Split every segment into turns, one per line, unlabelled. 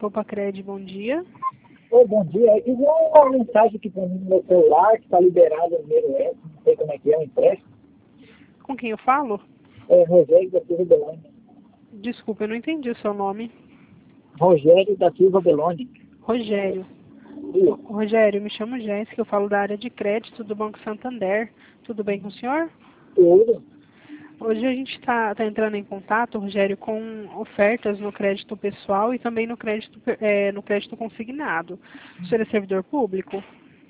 Copacred, bom dia.
Oi, bom dia. Eu vi uma mensagem aqui para mim no meu celular que está liberado o número S, não sei como é que é, o empréstimo.
Com quem eu falo?
É Rogério da Silva Beloni.
Desculpa, eu não entendi o seu nome.
Rogério da Silva Beloni.
Rogério.
Isso.
Rogério, me chamo Jéssica, eu falo da área de crédito do Banco Santander. Tudo bem com o senhor?
Tudo.
Hoje a gente está entrando em contato, Rogério, com ofertas no crédito pessoal e também no crédito consignado. O senhor é servidor público?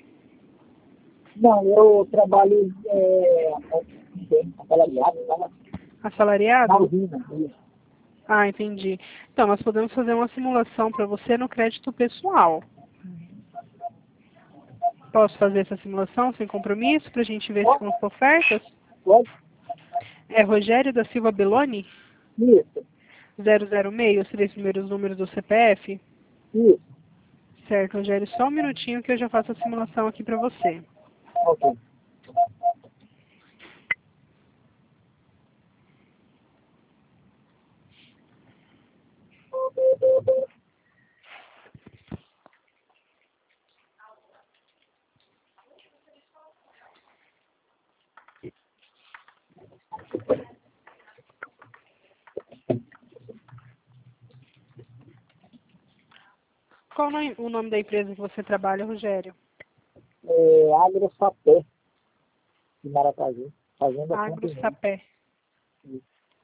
Não, eu trabalho assalariado, tá? Na
Assalariado?
usina. Isso.
Ah, entendi. Então, nós podemos fazer uma simulação para você no crédito pessoal. Posso fazer essa simulação sem compromisso para a gente ver se consta ofertas?
Pode?
É Rogério da Silva Beloni?
Isso.
006, os três primeiros números do CPF?
Isso.
Certo, Rogério, só um minutinho que eu já faço a simulação aqui para você.
Ok.
Qual o nome da empresa que você trabalha, Rogério?
AgroSapé, de Maracaju. Fazenda Ponte Nova.
AgroSapé.
Isso.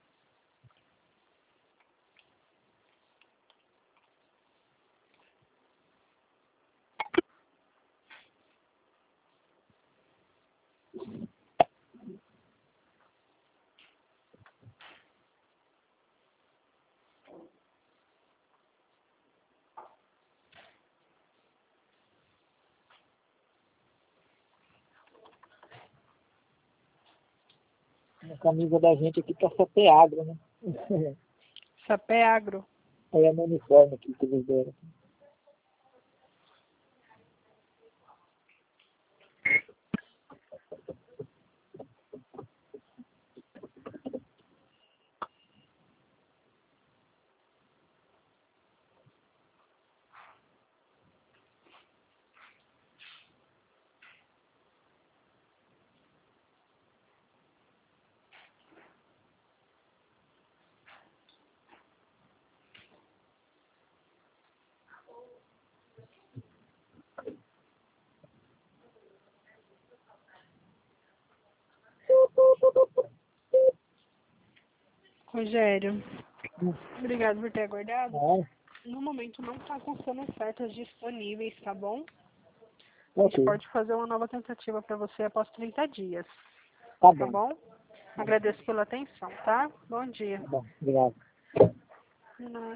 A camisa da gente aqui tá Sapé Agro, né?
Sapé Agro.
É no uniforme aqui que eles deram.
Rogério, obrigado por ter aguardado.
Ah,
No momento não está constando ofertas disponíveis, tá bom? A gente
ok.
pode fazer uma nova tentativa para você após 30 dias,
Tá
tá
bom.
bom? Agradeço pela atenção, tá? Bom dia.
Tá bom. Obrigado.
De nada.